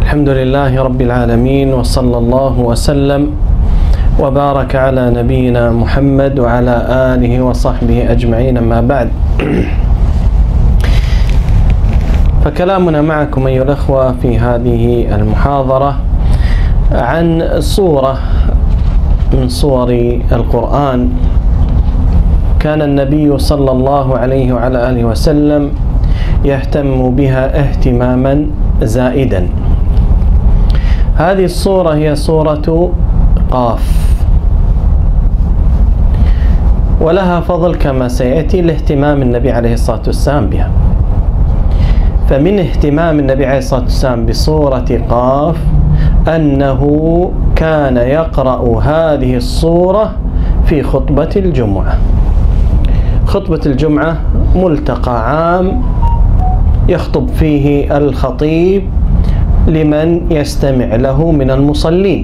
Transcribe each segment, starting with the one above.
الحمد لله رب العالمين، وصلى الله وسلم وبارك على نبينا محمد وعلى آله وصحبه أجمعين، أما بعد. فكلامنا معكم أيها الأخوة في هذه المحاضرة عن صورة من صور القرآن كان النبي صلى الله عليه وعلى آله وسلم يهتم بها اهتماما زائدا. هذه الصورة هي صورة قاف، ولها فضل كما سيأتي لاهتمام النبي عليه الصلاة والسلام بها. فمن اهتمام النبي عليه الصلاة والسلام بصورة قاف أنه كان يقرأ هذه الصورة في خطبة الجمعة. خطبة الجمعة ملتقى عام يخطب فيه الخطيب لمن يستمع له من المصلين،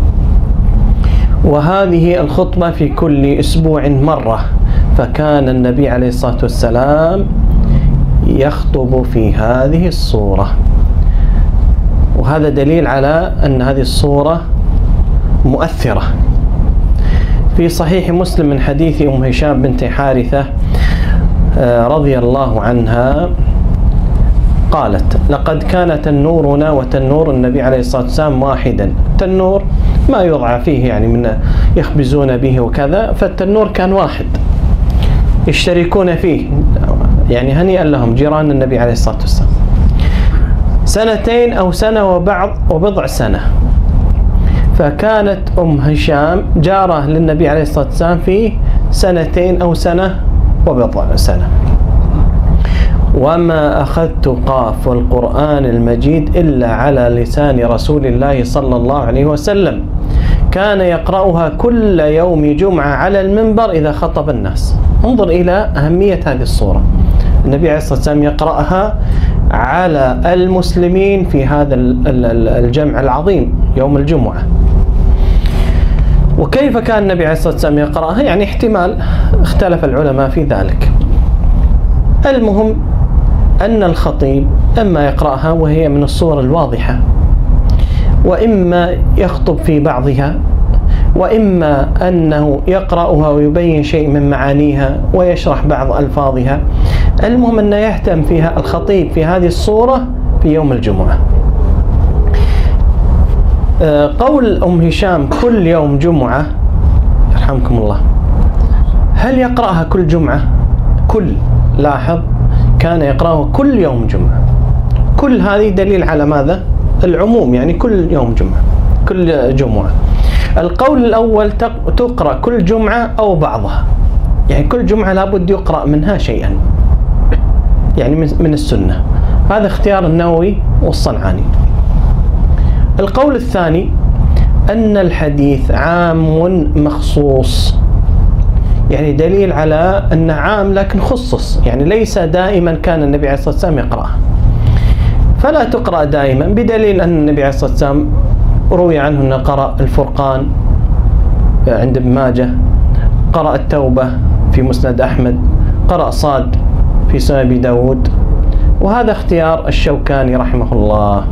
وهذه الخطبة في كل أسبوع مرة، فكان النبي عليه الصلاة والسلام يخطب في هذه الصورة. وهذا دليل على أن هذه الصورة مؤثرة. في صحيح مسلم من حديث أم هشام بنت حارثة رضي الله عنها قالت: لقد كان تنورنا وتنور النبي عليه الصلاة والسلام واحدا. التنور ما يوضع فيه يعني من يخبزون به وكذا، فالتنور كان واحد يشتركون فيه، يعني هنيئا لهم جيران النبي عليه الصلاة والسلام. سنتين أو سنة وبضع سنة، فكانت أم هشام جارة للنبي عليه الصلاة والسلام في سنتين أو سنة وبضع سنة. وما أخذت قاف والقرآن المجيد إلا على لسان رسول الله صلى الله عليه وسلم، كان يقرأها كل يوم جمعة على المنبر إذا خطب الناس. انظر إلى أهمية هذه الصورة. النبي عليه الصلاة والسلام يقرأها على المسلمين في هذا الجمع العظيم يوم الجمعة. وكيف كان النبي عليه الصلاة والسلام يقرأها؟ يعني احتمال اختلف العلماء في ذلك. المهم أن الخطيب إما يقرأها وهي من الصور الواضحة، وإما يخطب في بعضها، وإما أنه يقرأها ويبين شيء من معانيها ويشرح بعض ألفاظها. المهم أنه يهتم فيها الخطيب في هذه الصورة في يوم الجمعة. قول أم هشام كل يوم جمعة، يرحمكم الله، هل يقرأها كل جمعة؟ كل، لاحظ، كان يقرأه كل يوم جمعة. كل هذه دليل على ماذا؟ العموم، يعني كل يوم جمعة، كل جمعة. القول الأول تقرأ كل جمعة أو بعضها، يعني كل جمعة لابد يقرأ منها شيئا، يعني من السنة. هذا اختيار النووي والصنعاني. القول الثاني أن الحديث عام مخصوص، يعني دليل على أنه عام لكن خصص، يعني ليس دائما كان النبي عليه الصلاة والسلام يقرأها، فلا تقرأ دائما، بدليل أن النبي عليه الصلاة والسلام روي عنه أنه قرأ الفرقان عند ابن ماجه، قرأ التوبة في مسند أحمد، قرأ صاد في سنن أبي داود، وهذا اختيار الشوكاني رحمه الله.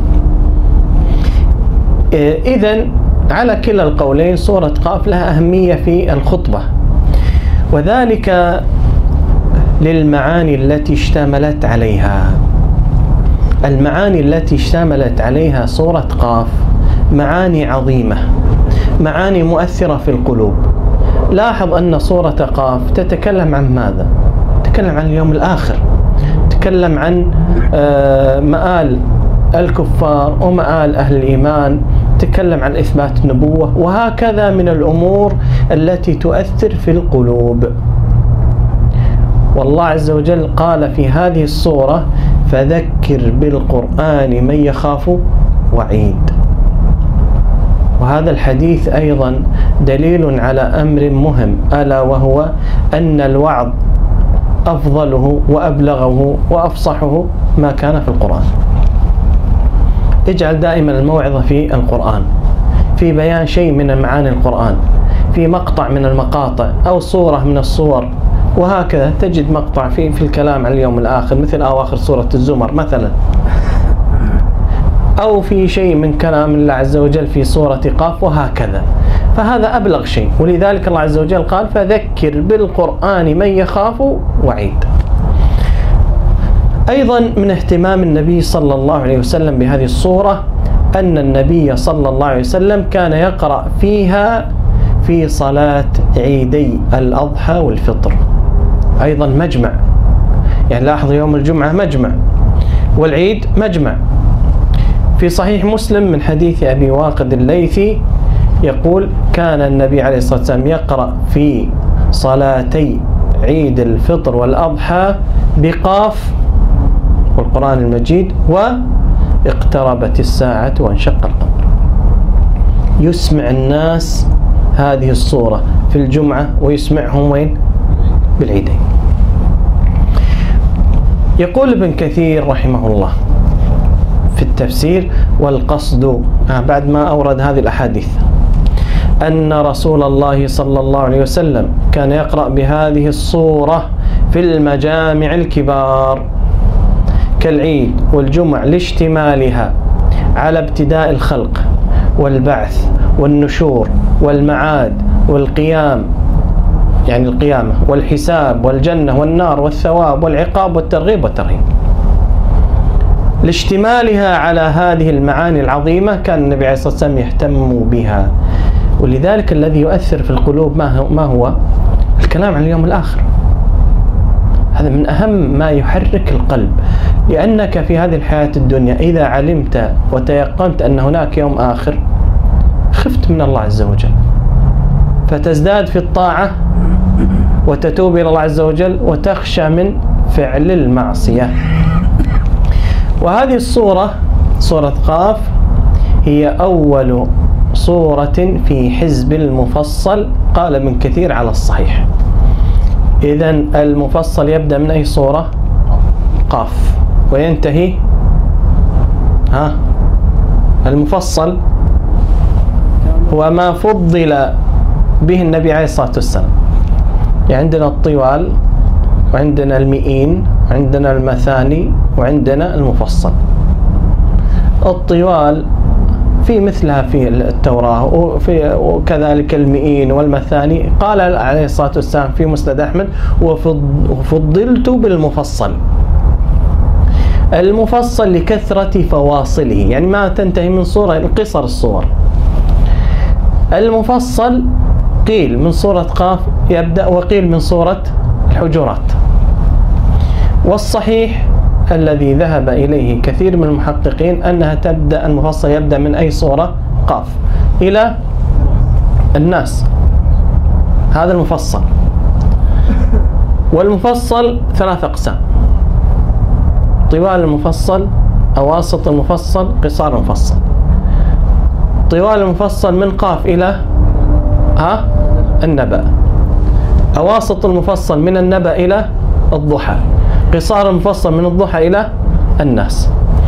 إذن على كلا القولين صورة قاف لها أهمية في الخطبة، وذلك للمعاني التي اشتملت عليها. المعاني التي اشتملت عليها صورة قاف معاني عظيمة، معاني مؤثرة في القلوب. لاحظ أن صورة قاف تتكلم عن ماذا؟ تتكلم عن اليوم الآخر، تتكلم عن مآل الكفار ومآل أهل الإيمان، تتكلم عن إثبات النبوة، وهكذا من الأمور التي تؤثر في القلوب. والله عز وجل قال في هذه الصورة: فذكر بالقرآن من يخاف وعيد. وهذا الحديث أيضا دليل على أمر مهم، ألا وهو أن الوعظ أفضله وأبلغه وأفصحه ما كان في القرآن. اجعل دائما الموعظة في القرآن، في بيان شيء من معاني القرآن، في مقطع من المقاطع أو صورة من الصور، وهكذا تجد مقطع في الكلام عن اليوم الآخر مثل أواخر سورة الزمر مثلا. أو في شيء من كلام الله عز وجل في سورة قاف وهكذا، فهذا أبلغ شيء. ولذلك الله عز وجل قال فذكر بالقرآن من يخاف وعيد. أيضا من اهتمام النبي صلى الله عليه وسلم بهذه الصورة أن النبي صلى الله عليه وسلم كان يقرأ فيها في صلاة عيدي الأضحى والفطر، أيضا مجمع، يعني لاحظوا يوم الجمعة مجمع والعيد مجمع. في صحيح مسلم من حديث أبي واقد الليثي يقول كان النبي عليه الصلاة والسلام يقرأ في صلاتي عيد الفطر والأضحى بقاف والقرآن المجيد واقتربت الساعة وانشق القمر، يسمع الناس هذه الصورة في الجمعة ويسمعهم وين؟ بالعيدين. يقول ابن كثير رحمه الله في التفسير والقصد بعد ما أورد هذه الأحاديث أن رسول الله صلى الله عليه وسلم كان يقرأ بهذه الصورة في المجامع الكبار كالعيد والجمع لاشتمالها على ابتداء الخلق والبعث والنشور والمعاد والقيام، يعني القيامة والحساب والجنة والنار والثواب والعقاب والترغيب والترهيب. لاشتمالها على هذه المعاني العظيمة كان النبي عليه الصلاة والسلام يهتم بها. ولذلك الذي يؤثر في القلوب ما هو؟ الكلام عن اليوم الآخر. هذا من أهم ما يحرك القلب، لأنك في هذه الحياة الدنيا إذا علمت وتيقنت أن هناك يوم آخر خفت من الله عز وجل، فتزداد في الطاعة وتتوب إلى الله عز وجل وتخشى من فعل المعصية. وهذه الصورة صورة قاف هي أول صورة في حزب المفصل، قال ابن كثير على الصحيح. إذن المفصل يبدأ من أي صورة؟ قاف، وينتهي المفصل هو ما فضل به النبي عليه الصلاة والسلام. يعني عندنا الطوال وعندنا المئين وعندنا المثاني وعندنا المفصل. الطوال في مثلها في التوراة وكذلك المئين والمثاني. قال عليه الصلاة والسلام في مسند أحمد وفضلت بالمفصل. المفصل لكثرة فواصله، يعني ما تنتهي من صورة قصر الصور. المفصل قيل من صورة قاف يبدأ وقيل من صورة الحجرات. والصحيح الذي ذهب إليه كثير من المحققين أنها تبدأ المفصل يبدأ من أي صورة؟ قاف إلى الناس، هذا المفصل. والمفصل ثلاث أقسام: طوال المفصل، أواسط المفصل، قصار المفصل. طوال المفصل من قاف إلى النبأ، أواسط المفصل من النبأ إلى الضحى، قصار المفصل من الضحى إلى الناس.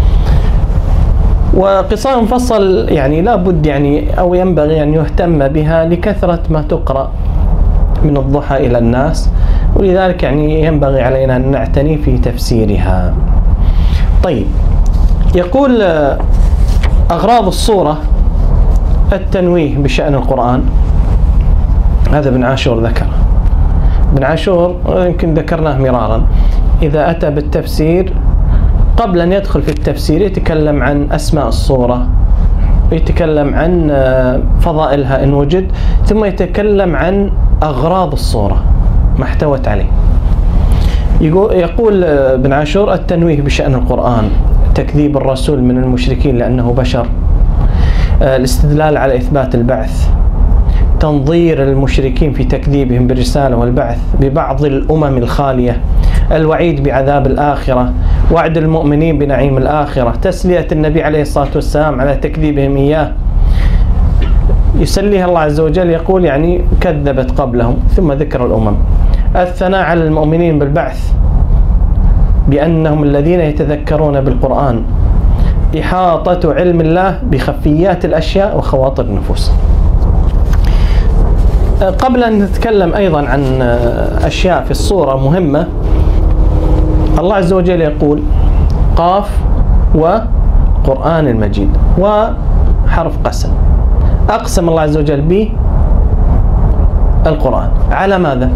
وقصار المفصل يعني لا بد يعني أو ينبغي أن يهتم بها لكثرة ما تقرأ من الضحى إلى الناس، ولذلك يعني ينبغي علينا أن نعتني في تفسيرها. طيب، يقول أغراض الصورة التنويه بشأن القرآن. هذا ابن عاشور ذكر. ابن عاشور يمكن ذكرناه مرارا، إذا أتى بالتفسير قبل أن يدخل في التفسير يتكلم عن أسماء الصورة، يتكلم عن فضائلها إن وجد، ثم يتكلم عن أغراض الصورة ما احتوت عليه. يقول ابن عاشور التنويه بشأن القرآن: تكذيب الرسول من المشركين لأنه بشر، الاستدلال على إثبات البعث، تنظير المشركين في تكذيبهم بالرسالة والبعث ببعض الأمم الخالية، الوعيد بعذاب الآخرة، وعد المؤمنين بنعيم الآخرة، تسلية النبي عليه الصلاة والسلام على تكذيبهم إياه، يسليها الله عز وجل، يقول يعني كذبت قبلهم، ثم ذكر الأمم، الثناء على المؤمنين بالبعث بأنهم الذين يتذكرون بالقرآن، إحاطة علم الله بخفيات الأشياء وخواطر النفوس. قبل أن نتكلم أيضا عن أشياء في الصورة مهمة، الله عز وجل يقول: قاف القرآن المجيد، وحرف قسم. أقسم الله عز وجل به القرآن على ماذا؟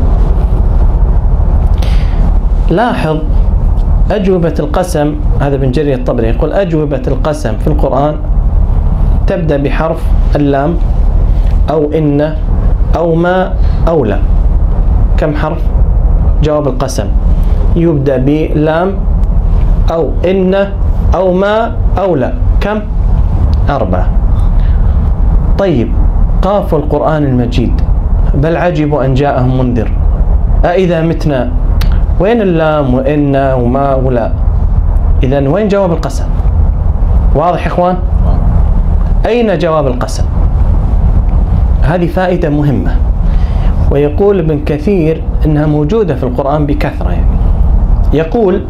لاحظ أجوبة القسم، هذا ابن جرير الطبري يقول أجوبة القسم في القرآن تبدأ بحرف اللام أو إن أو ما أو لا. كم حرف جواب القسم؟ يبدأ بلام أو إن أو ما أو لا. كم؟ 4. طيب قاف القرآن المجيد بل عجبوا أن جاءهم منذر أإذا متنا، وين اللام وإن وما ولا؟ إذن وين جواب القسم؟ واضح إخوان؟ أين جواب القسم؟ هذه فائدة مهمة، ويقول ابن كثير إنها موجودة في القرآن بكثرة. يعني يقول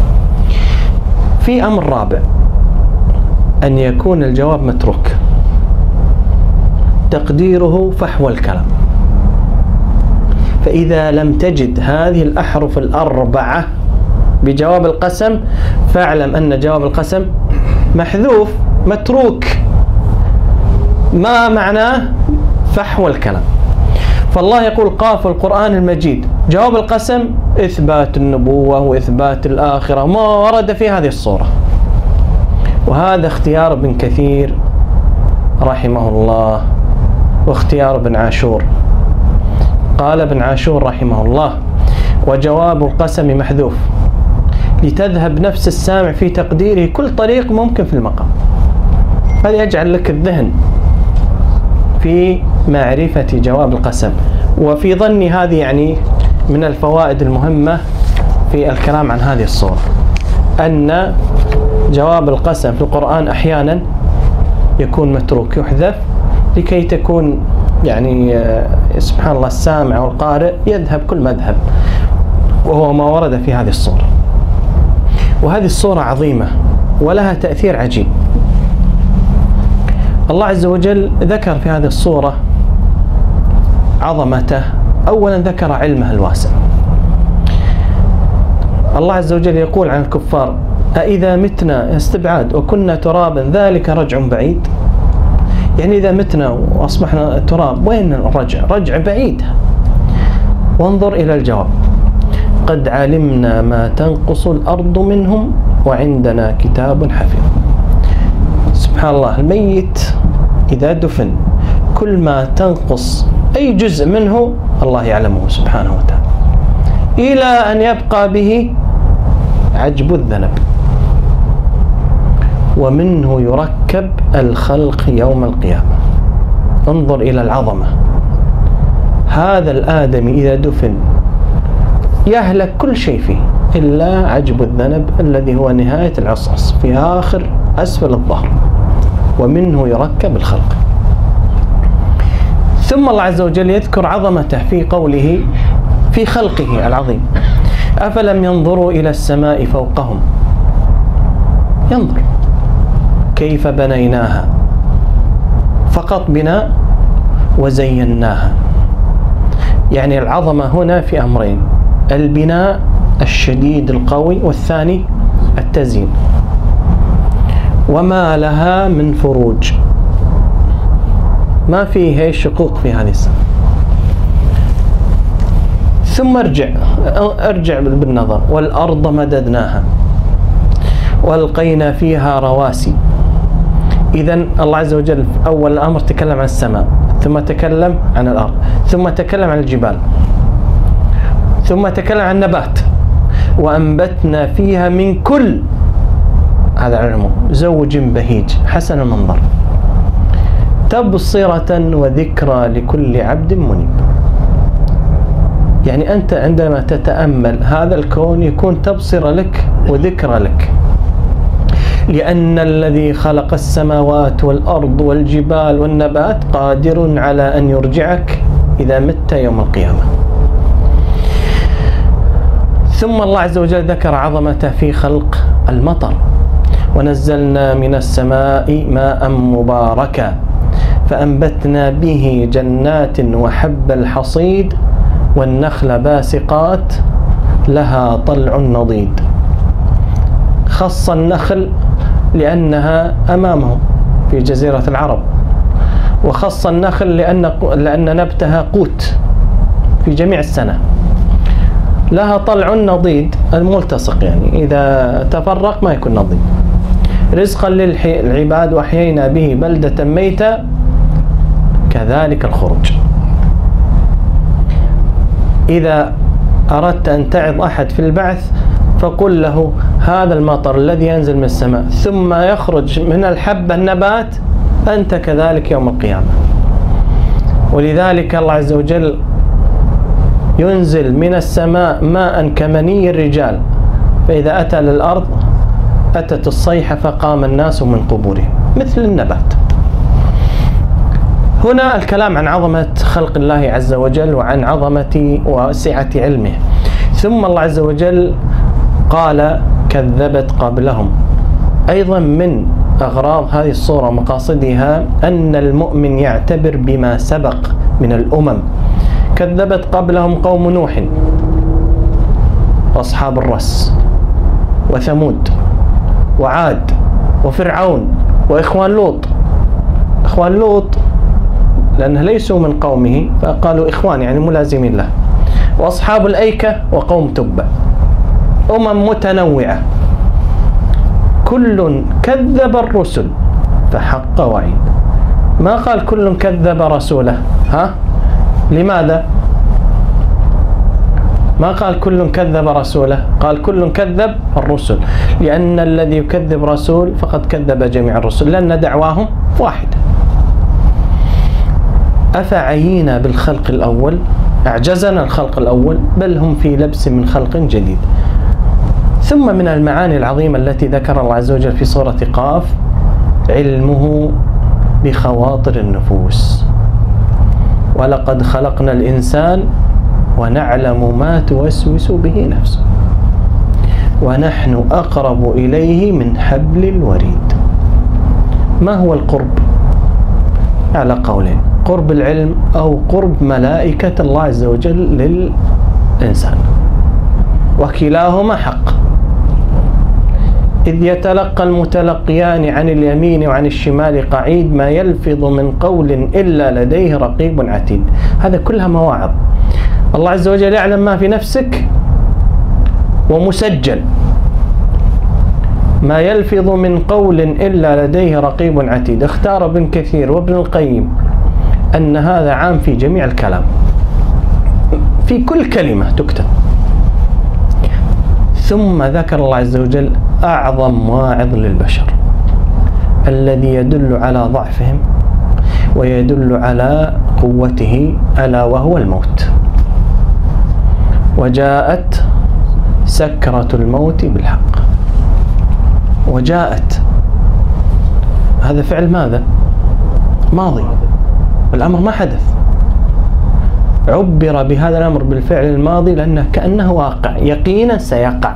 في أمر رابع، أن يكون الجواب متروك تقديره فحوى الكلام. فإذا لم تجد هذه الأحرف ال4 بجواب القسم فاعلم أن جواب القسم محذوف متروك. ما معناه؟ فحوى الكلام. فالله يقول قاف القرآن المجيد، جواب القسم إثبات النبوة وإثبات الآخرة، ما ورد في هذه الصورة. وهذا اختيار ابن كثير رحمه الله واختيار ابن عاشور. قال ابن عاشور رحمه الله وجواب القسم محذوف لتذهب نفس السامع في تقديره كل طريق ممكن في المقام. هذا يجعل لك الذهن في معرفة جواب القسم. وفي ظني هذه يعني من الفوائد المهمة في الكلام عن هذه الصورة، أن جواب القسم في القرآن أحيانا يكون متروك يحذف لكي تكون يعني سبحان الله السامع والقارئ يذهب كل مذهب، وهو ما ورد في هذه الصورة. وهذه الصورة عظيمة ولها تأثير عجيب. الله عز وجل ذكر في هذه الصورة عظمته. أولا ذكر علمه الواسع. الله عز وجل يقول عن الكفار أإذا متنا استبعاد وكنا ترابا ذلك رجع بعيد. يعني إذا متنا وأصبحنا تراب وين الرجع؟ رجع بعيد. وانظر إلى الجواب قد علمنا ما تنقص الأرض منهم وعندنا كتاب حفيظ. سبحان الله، الميت إذا دفن كل ما تنقص أي جزء منه الله يعلمه سبحانه وتعالى، إلى أن يبقى به عجب الذنب. ومنه يركب الخلق يوم القيامة. انظر إلى العظمة. هذا الآدمي إذا دفن يهلك كل شيء فيه إلا عجب الذنب الذي هو نهاية العصعص في آخر أسفل الظهر. ومنه يركب الخلق. ثم الله عز وجل يذكر عظمته في قوله في خلقه العظيم أفلم ينظروا إلى السماء فوقهم. ينظر كيف بنيناها، فقط بناء وزيناها. يعني العظمة هنا في أمرين: البناء الشديد القوي، والثاني التزيين. وما لها من فروج، ما فيه شقوق في هذه السماء. ثم ارجع بالنظر والأرض مددناها وألقينا فيها رواسي. إذن الله عز وجل أول الأمر تكلم عن السماء، ثم تكلم عن الأرض، ثم تكلم عن الجبال، ثم تكلم عن النبات. وأنبتنا فيها من كل، هذا علمه، زوج بهيج حسن المنظر تبصرة وذكرى لكل عبد منيب. يعني أنت عندما تتأمل هذا الكون يكون تبصرة لك وذكرى لك، لأن الذي خلق السماوات والأرض والجبال والنبات قادر على أن يرجعك إذا مت يوم القيامة. ثم الله عز وجل ذكر عظمته في خلق المطر: ونزلنا من السماء ماء مباركا فأنبتنا به جنات وحب الحصيد والنخل باسقات لها طلع نضيد. خص النخل لأنها أمامهم في جزيرة العرب، وخص النخل لأن نبتها قوت في جميع السنة، لها طلع نضيد الملتصق، يعني إذا تفرق ما يكون نضيد، رزقا للعباد، وأحيينا به بلدة ميتة كذلك الخروج. إذا أردت أن تعظ أحد في البعث فقل له هذا المطر الذي ينزل من السماء ثم يخرج من الحبة النبات، أنت كذلك يوم القيامة. ولذلك الله عز وجل ينزل من السماء ماء كمني الرجال، فإذا أتى للأرض أتت الصيحة فقام الناس من قبورهم مثل النبات. هنا الكلام عن عظمة خلق الله عز وجل وعن عظمة وسعة علمه. ثم الله عز وجل قال كذبت قبلهم. أيضا من أغراض هذه الصورة ومقاصدها أن المؤمن يعتبر بما سبق من الأمم. كذبت قبلهم قوم نوح وأصحاب الرس وثمود وعاد وفرعون وإخوان لوط. إخوان لوط لأنه ليسوا من قومه فقالوا إخوان يعني ملازمين له. وأصحاب الأيكة وقوم تبع. أمم متنوعة كل كذب الرسل فحق وعيد. ما قال كل كذب رسوله، لماذا؟ ما قال كل كذب رسوله، قال كل كذب الرسل، لأن الذي يكذب رسول فقد كذب جميع الرسل، لأن دعواهم واحدة. أفعينا بالخلق الأول، أعجزنا الخلق الأول، بل هم في لبس من خلق جديد. ثم من المعاني العظيمة التي ذكر الله عز وجل في سورة قاف علمه بخواطر النفوس. ولقد خلقنا الإنسان ونعلم ما توسوس به نفسه ونحن أقرب إليه من حبل الوريد. ما هو القرب؟ على قولين: قرب العلم أو قرب ملائكة الله عز وجل للإنسان، وكلاهما حق. إذ يتلقى المتلقيان عن اليمين وعن الشمال قعيد ما يلفظ من قول إلا لديه رقيب عتيد. هذا كلها مواعظ. الله عز وجل يعلم ما في نفسك ومسجل. ما يلفظ من قول إلا لديه رقيب عتيد. اختار ابن كثير وابن القيم أن هذا عام في جميع الكلام، في كل كلمة تكتب. ثم ذكر الله عز وجل أعظم واعظ للبشر الذي يدل على ضعفهم ويدل على قوته، ألا وهو الموت. وجاءت سكرة الموت بالحق. وجاءت، هذا فعل ماذا؟ ماضي، والأمر ما حدث. عبر بهذا الأمر بالفعل الماضي لأنه كأنه واقع، يقينا سيقع.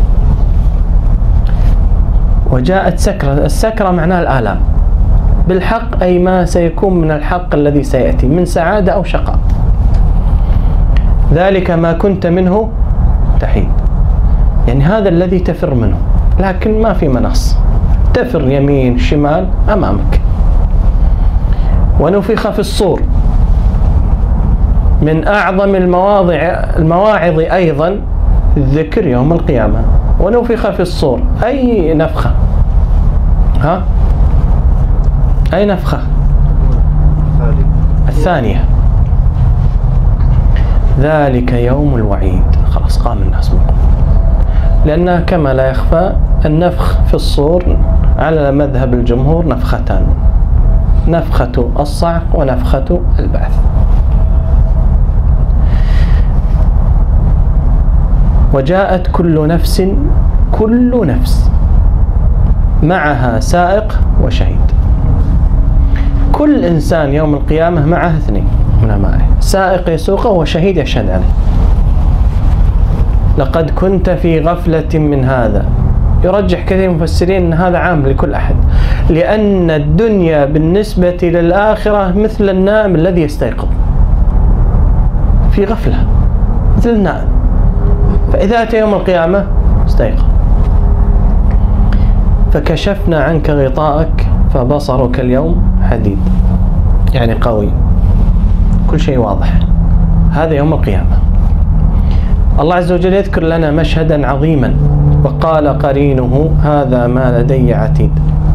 وجاءت سكرة. السكرة معناها الآلام. بالحق أي ما سيكون من الحق الذي سيأتي من سعادة أو شقاء. ذلك ما كنت منه تحيد، يعني هذا الذي تفر منه، لكن ما في مناص، تفر يمين شمال أمامك. ونفخ في الصور. من أعظم المواعظ أيضا الذكر يوم القيامة. ونفخ في الصور أي نفخة؟ أي نفخة؟ الثانية. ذلك يوم الوعيد. خلاص قام الناس من قبل، لأنها كما لا يخفى النفخ في الصور على مذهب الجمهور نفختان: نفخة الصعق ونفخة البعث. وجاءت كل نفس معها سائق وشهيد. كل إنسان يوم القيامة معه اثنين من معه: سائق يسوقه وشهيد يشهد عليه. لقد كنت في غفلة من هذا. يرجح كثير من المفسرين أن هذا عام لكل أحد، لأن الدنيا بالنسبة للآخرة مثل النائم الذي يستيقظ في غفلة، مثل النائم. فإذا أتى يوم القيامة استيقظ. فكشفنا عنك غطاءك فبصرك اليوم حديد، يعني قوي، كل شيء واضح. هذا يوم القيامة. الله عز وجل يذكر لنا مشهدا عظيما، وقال قرينه هذا ما لدي عتيد.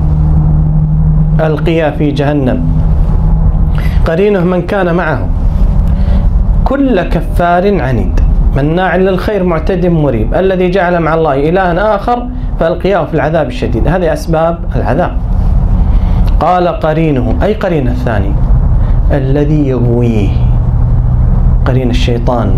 ألقي في جهنم. قرينه من كان معه كل كفار عنيد مناع للخير معتد مريب الذي جعل مع الله إلها آخر فألقياه في العذاب الشديد. هذه أسباب العذاب. قال قرينه أي قرين الثاني الذي يغويه، قرين الشيطان،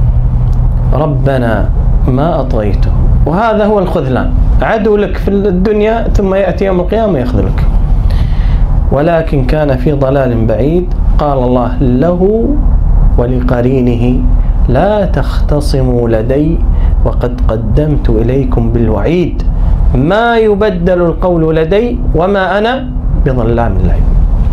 ربنا ما أطغيته. وهذا هو الخذلان، عدو لك في الدنيا ثم يأتي يوم القيامة يخذلك. ولكن كان في ضلال بعيد. قال الله له ولقرينه لا تختصموا لدي وقد قدمت إليكم بالوعيد ما يبدل القول لدي وما أنا بظلام للعبيد.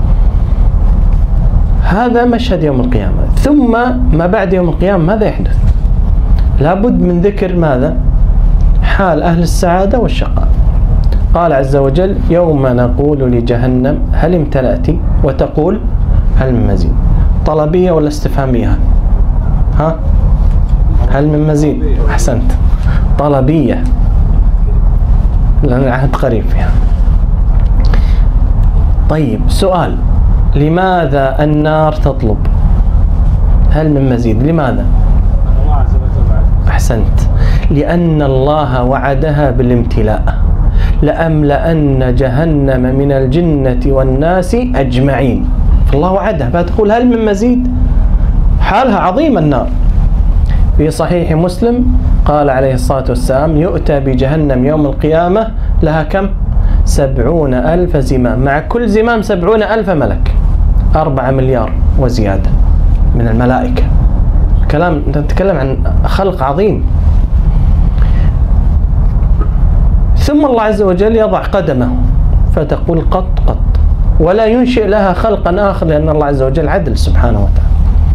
هذا مشهد يوم القيامة. ثم ما بعد يوم القيامة ماذا يحدث؟ لابد من ذكر ماذا؟ حال أهل السعادة والشقاء. قال عز وجل يوم نقول لجهنم هل امتلأت وتقول هل من مزيد. طلبية ولا استفهامية؟ ها؟ هل من مزيد؟ أحسنت، طلبية لأن العهد قريب فيها. طيب سؤال، لماذا النار تطلب هل من مزيد؟ لماذا؟ أحسنت، لأن الله وعدها بالامتلاء. لأملأن جهنم من الجنة والناس أجمعين. فالله وعدها فتقول هل من مزيد؟ حالها عظيم النار. في صحيح مسلم قال عليه الصلاة والسلام يؤتى بجهنم يوم القيامة لها كم؟ 70,000 زمام، مع كل زمام 70,000 ملك، 4 مليار وزيادة من الملائكة. كلام نتكلم عن خلق عظيم. ثم الله عز وجل يضع قدمه فتقول قط قط، ولا ينشئ لها خلقا آخر لأن الله عز وجل عدل سبحانه وتعالى.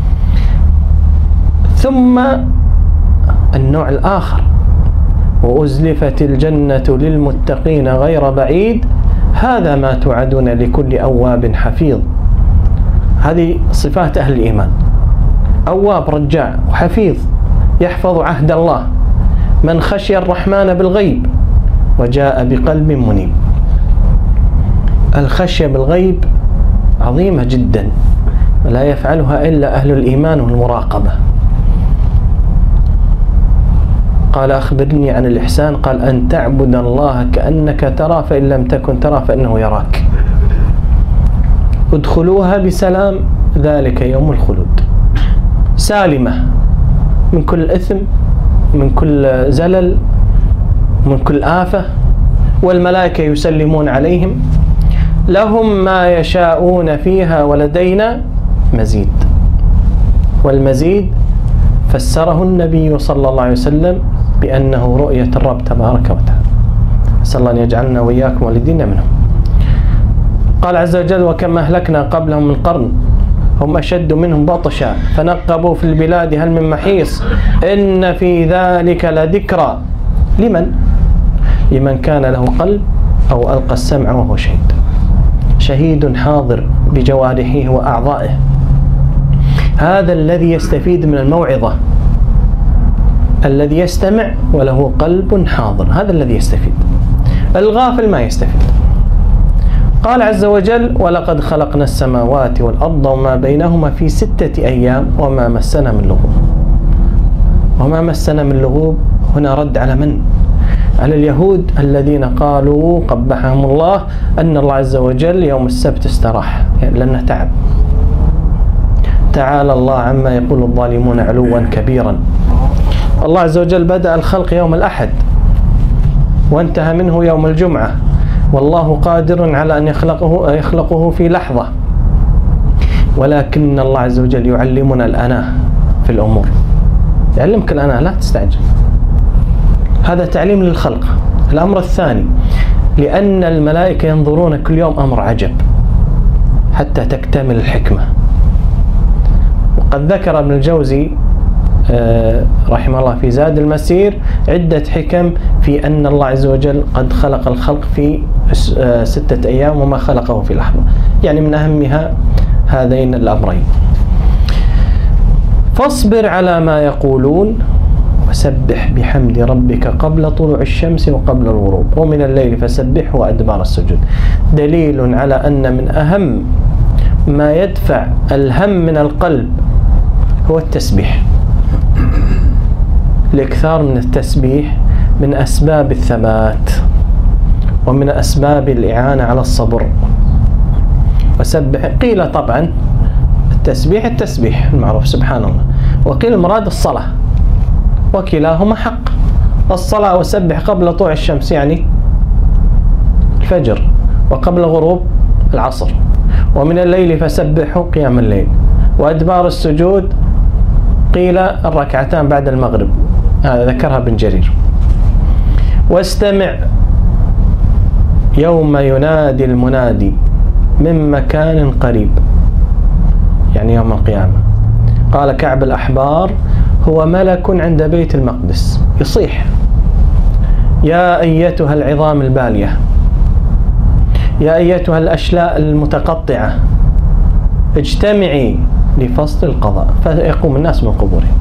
ثم النوع الآخر وأزلفت الجنة للمتقين غير بعيد هذا ما توعدون لكل أواب حفيظ. هذه صفات أهل الإيمان، أواب رجاع وحفيظ يحفظ عهد الله، من خشي الرحمن بالغيب وجاء بقلب منيب. الخشية بالغيب عظيمة جدا ولا يفعلها إلا أهل الإيمان والمراقبة. قال أخبرني عن الإحسان، قال أن تعبد الله كأنك ترى فإن لم تكن ترى فإنه يراك. ادخلوها بسلام ذلك يوم الخلود، سالمة من كل إثم، من كل زلل، من كل آفة، والملائكة يسلمون عليهم، لهم ما يشاءون فيها ولدينا مزيد. والمزيد فسره النبي صلى الله عليه وسلم بأنه رؤية الرب تبارك وتعالى. أسأل الله أن يجعلنا وإياكم والدين منهم. قال عز وجل وكما أهلكنا قبلهم من قرن هم أشد منهم بطشا فنقبوا في البلاد هل من محيص إن في ذلك لذكرى لمن كان له قلب أو ألقى السمع وهو شهيد. شهيد حاضر بجوارحه وأعضائه. هذا الذي يستفيد من الموعظة، الذي يستمع وله قلب حاضر، هذا الذي يستفيد. الغافل ما يستفيد. قال عز وجل ولقد خلقنا السماوات والأرض وما بينهما في 6 أيام وما مسنا من لغوب. وما مسنا من لغوب هنا رد على من؟ على اليهود الذين قالوا قبحهم الله أن الله عز وجل يوم السبت استراح لأنه تعب. تعالى الله عما يقول الظالمون علوا كبيرا. الله عز وجل بدأ الخلق يوم الأحد وانتهى منه يوم الجمعة، والله قادر على أن يخلقه في لحظة، ولكن الله عز وجل يعلمنا الأناة في الأمور. يعلمك الأناة، لا تستعجل. هذا تعليم للخلق. الأمر الثاني لأن الملائكة ينظرون كل يوم أمر عجب حتى تكتمل الحكمة. وقد ذكر ابن الجوزي رحمه الله في زاد المسير عدة حكم في أن الله عز وجل قد خلق الخلق في 6 أيام وما خلقه في لحظة، يعني من أهمها هذين الأمرين. فاصبر على ما يقولون وسبح بحمد ربك قبل طلوع الشمس وقبل الغروب ومن الليل فسبحه وأدبار السجود. دليل على أن من أهم ما يدفع الهم من القلب هو التسبيح. الإكثار من التسبيح من أسباب الثبات ومن أسباب الإعانة على الصبر. وسبح قيل طبعا التسبيح المعروف سبحان الله، وقيل المراد الصلاة، وكلاهما حق. الصلاة وسبح قبل طلوع الشمس يعني الفجر، وقبل الغروب العصر، ومن الليل فسبحه قيام الليل، وأدبار السجود قيل الركعتان بعد المغرب، هذا ذكرها ابن جرير. واستمع يوم ينادي المنادي من مكان قريب، يعني يوم القيامة. قال كعب الأحبار هو ملك عند بيت المقدس يصيح: يا أيتها العظام البالية، يا أيتها الأشلاء المتقطعة، اجتمعي لفصل القضاء. فيقوم الناس من قبورهم.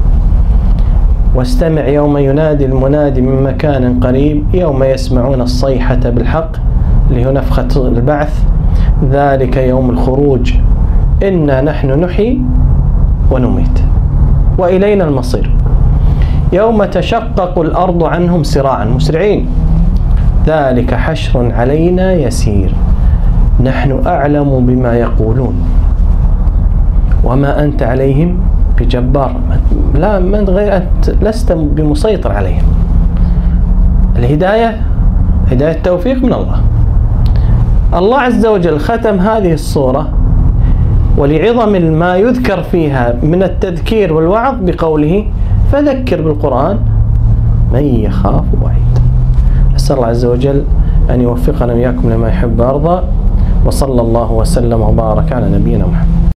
واستمع يوم ينادي المنادي من مكان قريب يوم يسمعون الصيحة بالحق، اللي هو نفخة البعث، ذلك يوم الخروج إنا نحن نحيي ونميت وإلينا المصير. يوم تشقق الأرض عنهم سراعا مسرعين، ذلك حشر علينا يسير نحن أعلم بما يقولون وما أنت عليهم بجبار. لا من غير أنت لست بمسيطر عليهم. الهداية هداية التوفيق من الله. الله عز وجل ختم هذه الصورة ولعظم ما يذكر فيها من التذكير والوعظ بقوله فذكر بالقرآن من يخاف وعيد. أسأل الله عز وجل أن يوفقنا وإياكم لما يحب ويرضى، وصلى الله وسلم وبارك على نبينا محمد.